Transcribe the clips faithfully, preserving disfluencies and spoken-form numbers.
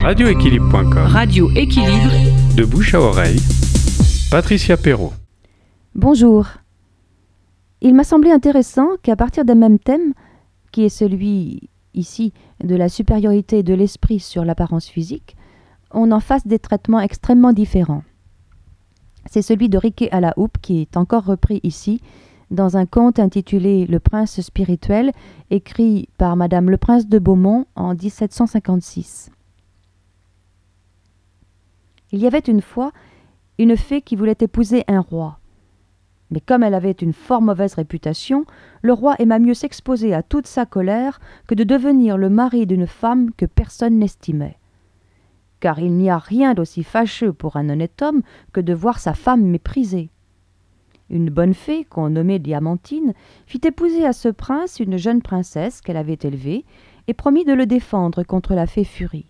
radio équilibre point com. Radio Équilibre. De bouche à oreille, Patricia Perrault. Bonjour. Il m'a semblé intéressant qu'à partir d'un même thème, qui est celui, ici, de la supériorité de l'esprit sur l'apparence physique, on en fasse des traitements extrêmement différents. C'est celui de Riquet à la houppe qui est encore repris ici, dans un conte intitulé « Le prince spirituel », écrit par Madame Le Prince de Beaumont en dix-sept cent cinquante-six. Il y avait une fois une fée qui voulait épouser un roi. Mais comme elle avait une fort mauvaise réputation, le roi aima mieux s'exposer à toute sa colère que de devenir le mari d'une femme que personne n'estimait. Car il n'y a rien d'aussi fâcheux pour un honnête homme que de voir sa femme méprisée. Une bonne fée, qu'on nommait Diamantine, fit épouser à ce prince une jeune princesse qu'elle avait élevée et promit de le défendre contre la fée Furie.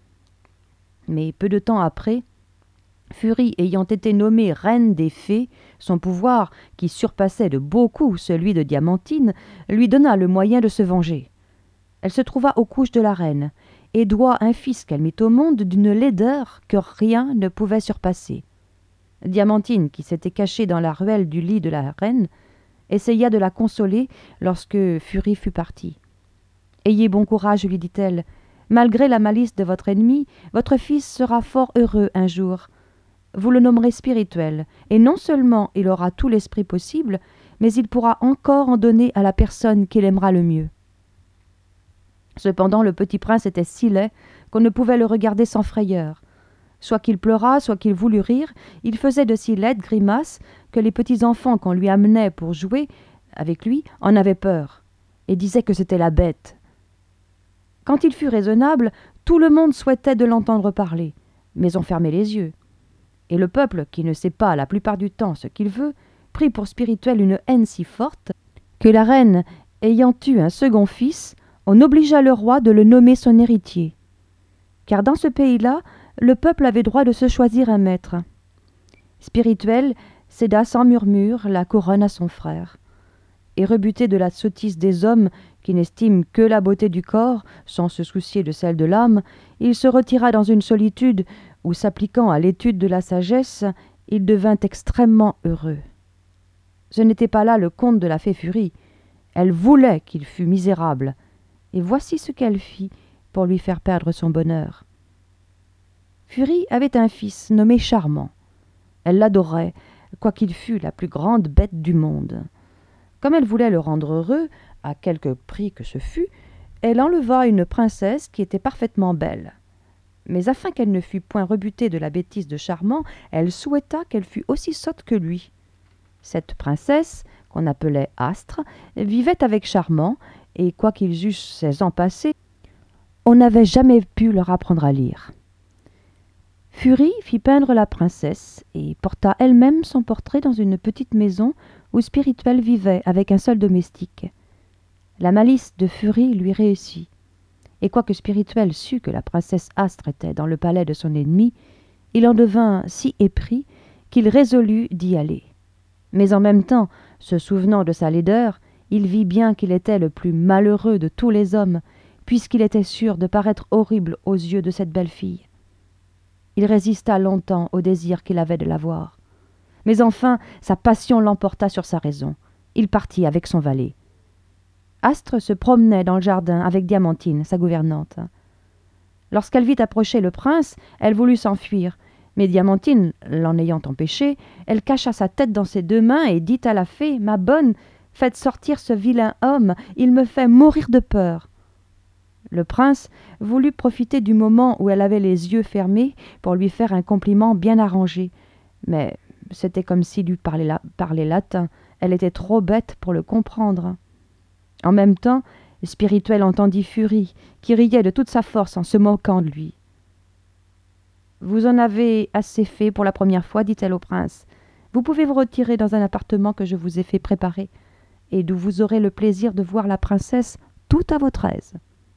Mais peu de temps après, Furie ayant été nommée reine des fées, son pouvoir, qui surpassait de beaucoup celui de Diamantine, lui donna le moyen de se venger. Elle se trouva aux couches de la reine, et doit un fils qu'elle mit au monde d'une laideur que rien ne pouvait surpasser. Diamantine, qui s'était cachée dans la ruelle du lit de la reine, essaya de la consoler lorsque Furie fut partie. « Ayez bon courage, lui dit-elle. Malgré la malice de votre ennemi, votre fils sera fort heureux un jour. Vous le nommerez spirituel, et non seulement il aura tout l'esprit possible, mais il pourra encore en donner à la personne qu'il aimera le mieux. » Cependant, le petit prince était si laid qu'on ne pouvait le regarder sans frayeur. Soit qu'il pleurât, soit qu'il voulût rire, il faisait de si laides grimaces que les petits enfants qu'on lui amenait pour jouer avec lui en avaient peur, et disaient que c'était la bête. Quand il fut raisonnable, tout le monde souhaitait de l'entendre parler, mais on fermait les yeux. Et le peuple, qui ne sait pas la plupart du temps ce qu'il veut, prit pour spirituel une haine si forte que la reine, ayant eu un second fils, on obligea le roi de le nommer son héritier. Car dans ce pays-là, le peuple avait droit de se choisir un maître. Spirituel céda sans murmure la couronne à son frère. Et rebuté de la sottise des hommes qui n'estiment que la beauté du corps sans se soucier de celle de l'âme, il se retira dans une solitude où, s'appliquant à l'étude de la sagesse, il devint extrêmement heureux. Ce n'était pas là le conte de la fée Furie. Elle voulait qu'il fût misérable, et voici ce qu'elle fit pour lui faire perdre son bonheur. Furie avait un fils nommé Charmant. Elle l'adorait, quoiqu'il fût la plus grande bête du monde. Comme elle voulait le rendre heureux, à quelque prix que ce fût, elle enleva une princesse qui était parfaitement belle. Mais afin qu'elle ne fût point rebutée de la bêtise de Charmant, elle souhaita qu'elle fût aussi sotte que lui. Cette princesse, qu'on appelait Astre, vivait avec Charmant, et quoiqu'ils eussent seize ans passés, on n'avait jamais pu leur apprendre à lire. Furie fit peindre la princesse et porta elle-même son portrait dans une petite maison où Spirituel vivait avec un seul domestique. La malice de Furie lui réussit, et quoique Spirituel sût que la princesse Astre était dans le palais de son ennemi, il en devint si épris qu'il résolut d'y aller. Mais en même temps, se souvenant de sa laideur, il vit bien qu'il était le plus malheureux de tous les hommes, puisqu'il était sûr de paraître horrible aux yeux de cette belle fille. Il résista longtemps au désir qu'il avait de la voir. Mais enfin, sa passion l'emporta sur sa raison. Il partit avec son valet. Astre se promenait dans le jardin avec Diamantine, sa gouvernante. Lorsqu'elle vit approcher le prince, elle voulut s'enfuir, mais Diamantine, l'en ayant empêchée, elle cacha sa tête dans ses deux mains et dit à la fée « Ma bonne, faites sortir ce vilain homme, il me fait mourir de peur !» Le prince voulut profiter du moment où elle avait les yeux fermés pour lui faire un compliment bien arrangé, mais c'était comme s'il lui parlait, la, parlait latin, elle était trop bête pour le comprendre. En même temps, Spirituel entendit Furie, qui riait de toute sa force en se moquant de lui. « Vous en avez assez fait pour la première fois, dit-elle au prince. Vous pouvez vous retirer dans un appartement que je vous ai fait préparer, et d'où vous aurez le plaisir de voir la princesse tout à votre aise. »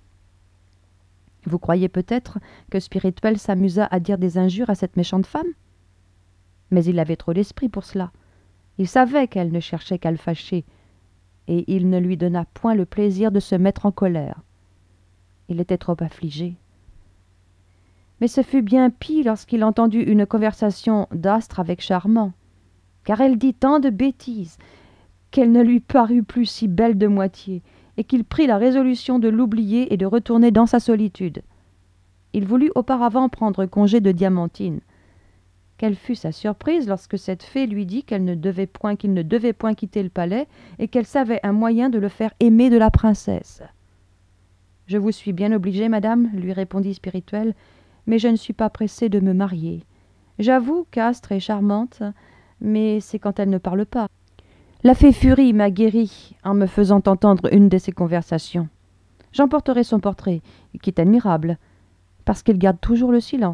Vous croyez peut-être que Spirituel s'amusa à dire des injures à cette méchante femme ? Mais il avait trop d'esprit pour cela. Il savait qu'elle ne cherchait qu'à le fâcher, et il ne lui donna point le plaisir de se mettre en colère. Il était trop affligé. Mais ce fut bien pis lorsqu'il entendit une conversation d'Astre avec Charmant, car elle dit tant de bêtises qu'elle ne lui parut plus si belle de moitié, et qu'il prit la résolution de l'oublier et de retourner dans sa solitude. Il voulut auparavant prendre congé de Diamantine. Quelle fut sa surprise lorsque cette fée lui dit qu'elle ne devait point, qu'il ne devait point quitter le palais et qu'elle savait un moyen de le faire aimer de la princesse. « Je vous suis bien obligée, madame, lui répondit Spirituel, mais je ne suis pas pressée de me marier. J'avoue qu'Astre est charmante, mais c'est quand elle ne parle pas. La fée Furie m'a guéri en me faisant entendre une de ses conversations. J'emporterai son portrait, qui est admirable, parce qu'il garde toujours le silence. »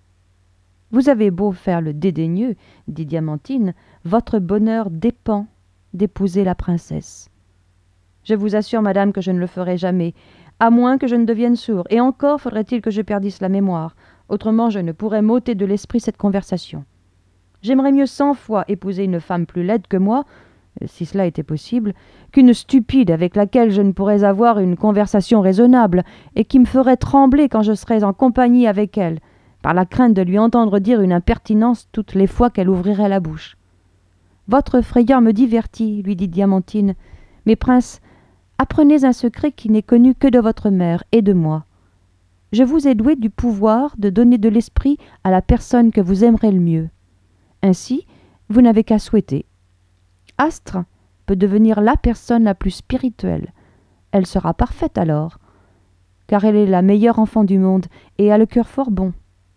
Vous avez beau faire le dédaigneux, dit Diamantine, votre bonheur dépend d'épouser la princesse. Je vous assure, madame, que je ne le ferai jamais, à moins que je ne devienne sourd, et encore faudrait-il que je perdisse la mémoire, autrement je ne pourrais m'ôter de l'esprit cette conversation. J'aimerais mieux cent fois épouser une femme plus laide que moi, si cela était possible, qu'une stupide avec laquelle je ne pourrais avoir une conversation raisonnable, et qui me ferait trembler quand je serais en compagnie avec elle, par la crainte de lui entendre dire une impertinence toutes les fois qu'elle ouvrirait la bouche. « Votre frayeur me divertit, lui dit Diamantine, mais prince, apprenez un secret qui n'est connu que de votre mère et de moi. Je vous ai doué du pouvoir de donner de l'esprit à la personne que vous aimerez le mieux. Ainsi, vous n'avez qu'à souhaiter. Astre peut devenir la personne la plus spirituelle. Elle sera parfaite alors, car elle est la meilleure enfant du monde et a le cœur fort bon.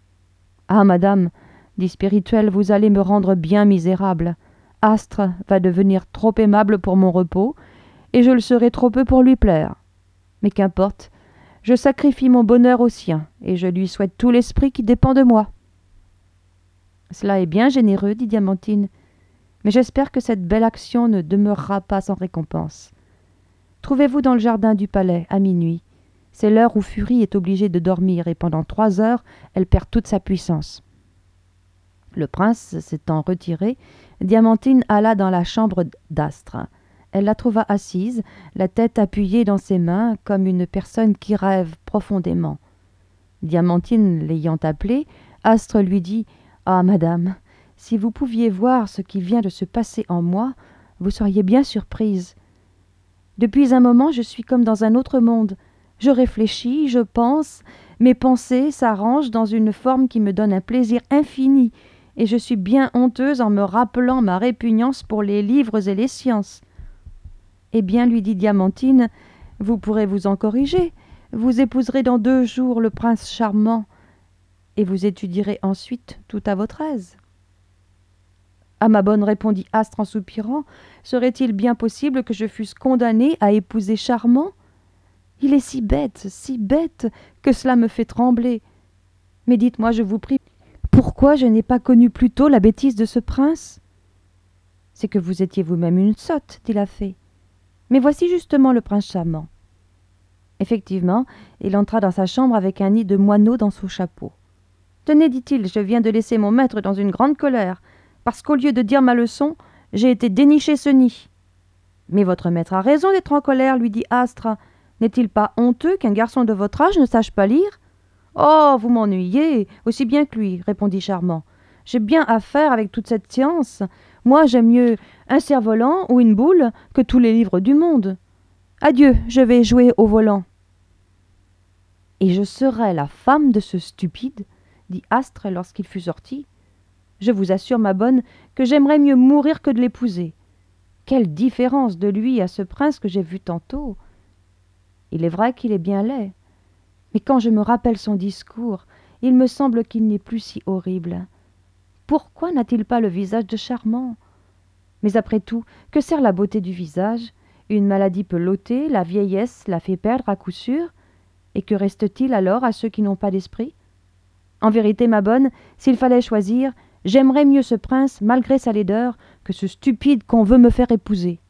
Ah, madame, dit Spirituel, vous allez me rendre bien misérable. Astre va devenir trop aimable pour mon repos, et je le serai trop peu pour lui plaire. Mais qu'importe, je sacrifie mon bonheur au sien, et je lui souhaite tout l'esprit qui dépend de moi. Cela est bien généreux, dit Diamantine, mais j'espère que cette belle action ne demeurera pas sans récompense. Trouvez-vous dans le jardin du palais, à minuit. C'est l'heure où Furie est obligée de dormir, et pendant trois heures, elle perd toute sa puissance. Le prince s'étant retiré, Diamantine alla dans la chambre d'Astre. Elle la trouva assise, la tête appuyée dans ses mains, comme une personne qui rêve profondément. Diamantine l'ayant appelée, Astre lui dit « Ah, madame, si vous pouviez voir ce qui vient de se passer en moi, vous seriez bien surprise. Depuis un moment, je suis comme dans un autre monde. Je réfléchis, je pense, mes pensées s'arrangent dans une forme qui me donne un plaisir infini, et je suis bien honteuse en me rappelant ma répugnance pour les livres et les sciences. » Eh bien, lui dit Diamantine, vous pourrez vous en corriger. Vous épouserez dans deux jours le prince charmant, et vous étudierez ensuite tout à votre aise. À ma bonne, répondit Astre en soupirant, serait-il bien possible que je fusse condamnée à épouser Charmant? Il est si bête, si bête, que cela me fait trembler. Mais dites-moi, je vous prie, pourquoi je n'ai pas connu plus tôt la bêtise de ce prince? C'est que vous étiez vous-même une sotte, dit la fée. Mais voici justement le prince charmant. Effectivement, il entra dans sa chambre avec un nid de moineaux dans son chapeau. Tenez, dit-il, je viens de laisser mon maître dans une grande colère, parce qu'au lieu de dire ma leçon, j'ai été dénicher ce nid. Mais votre maître a raison d'être en colère, lui dit Astre. N'est-il pas honteux qu'un garçon de votre âge ne sache pas lire? Oh, vous m'ennuyez, aussi bien que lui, répondit Charmant. J'ai bien à faire avec toute cette science. Moi, j'aime mieux un cerf-volant ou une boule que tous les livres du monde. Adieu, je vais jouer au volant. Et je serai la femme de ce stupide, dit Astre lorsqu'il fut sorti. Je vous assure, ma bonne, que j'aimerais mieux mourir que de l'épouser. Quelle différence de lui à ce prince que j'ai vu tantôt. Il est vrai qu'il est bien laid, mais quand je me rappelle son discours, il me semble qu'il n'est plus si horrible. Pourquoi n'a-t-il pas le visage de Charmant? Mais après tout, que sert la beauté du visage? Une maladie peut l'ôter, la vieillesse la fait perdre à coup sûr, et que reste-t-il alors à ceux qui n'ont pas d'esprit? En vérité, ma bonne, s'il fallait choisir, j'aimerais mieux ce prince, malgré sa laideur, que ce stupide qu'on veut me faire épouser.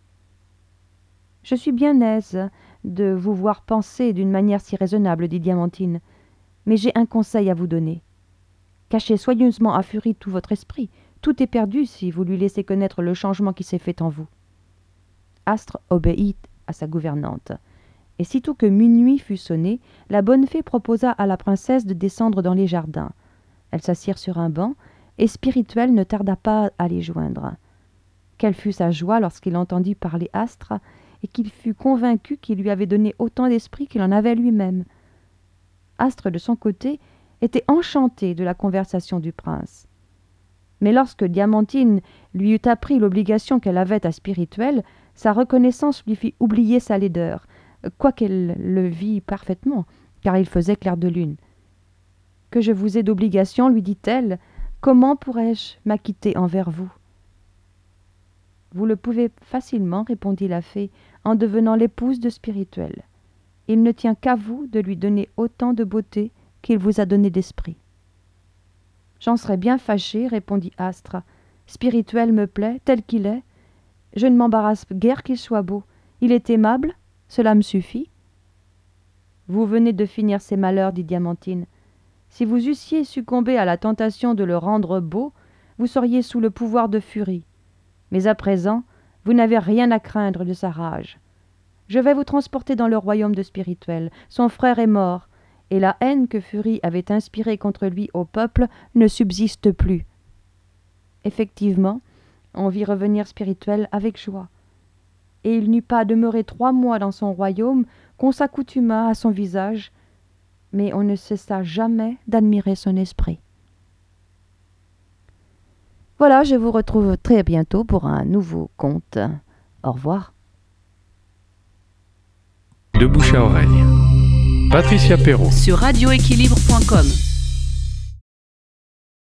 Je suis bien aise de vous voir penser d'une manière si raisonnable, dit Diamantine, mais j'ai un conseil à vous donner. Cachez soigneusement à Furie tout votre esprit. Tout est perdu si vous lui laissez connaître le changement qui s'est fait en vous. Astre obéit à sa gouvernante. Et sitôt que minuit fut sonné, la bonne fée proposa à la princesse de descendre dans les jardins. Elles s'assirent sur un banc, et Spirituel ne tarda pas à les joindre. Quelle fut sa joie lorsqu'il entendit parler Astre, et qu'il fut convaincu qu'il lui avait donné autant d'esprit qu'il en avait lui-même. Astre, de son côté, était enchanté de la conversation du prince. Mais lorsque Diamantine lui eut appris l'obligation qu'elle avait à Spirituel, sa reconnaissance lui fit oublier sa laideur, quoiqu'elle le vît parfaitement, car il faisait clair de lune. « Que je vous ai d'obligation, lui dit-elle, comment pourrais-je m'acquitter envers vous ?»« Vous le pouvez facilement, répondit la fée, en devenant l'épouse de Spirituel. Il ne tient qu'à vous de lui donner autant de beauté qu'il vous a donné d'esprit. »« J'en serais bien fâchée, répondit Astre. Spirituel me plaît, tel qu'il est. Je ne m'embarrasse guère qu'il soit beau. Il est aimable, cela me suffit. »« Vous venez de finir ses malheurs, dit Diamantine. Si vous eussiez succombé à la tentation de le rendre beau, vous seriez sous le pouvoir de Furie. Mais à présent, vous n'avez rien à craindre de sa rage. Je vais vous transporter dans le royaume de Spirituel. Son frère est mort, et la haine que Furie avait inspirée contre lui au peuple ne subsiste plus. » Effectivement, on vit revenir Spirituel avec joie. Et il n'eut pas demeuré trois mois dans son royaume qu'on s'accoutuma à son visage, mais on ne cessa jamais d'admirer son esprit. Voilà, je vous retrouve très bientôt pour un nouveau conte. Au revoir. De bouche à oreille. Patricia Perrault. Sur radio équilibre point com.